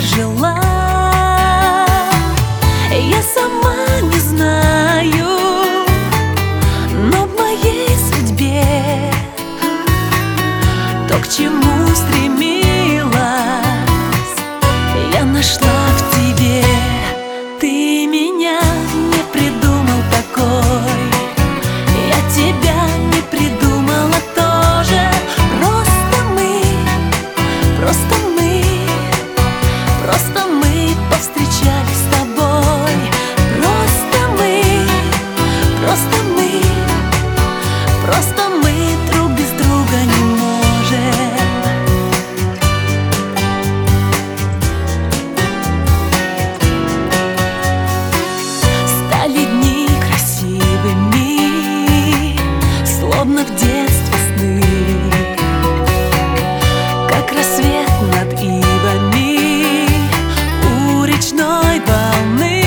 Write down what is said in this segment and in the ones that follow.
пережила. Я сама не знаю, но в моей судьбе то, к чему стремилась, я нашла в тебе. Ты меня не придумал такой, я тебя не придумала тоже. Просто мы повстречались с тобой. Просто мы друг без друга не можем. Стали дни красивыми, словно в детстве сны, как рассвет над ивами у речной волны.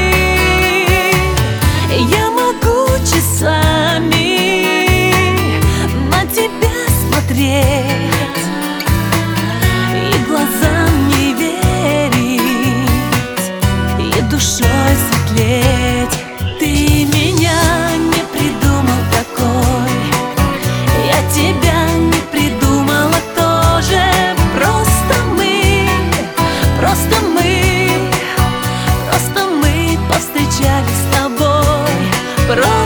Я могу часами на тебя смотреть и глазам не верить, и душой светлеть. Ты меня не придумал такой, я тебя не придумала тоже. Просто мы повстречались с тобой.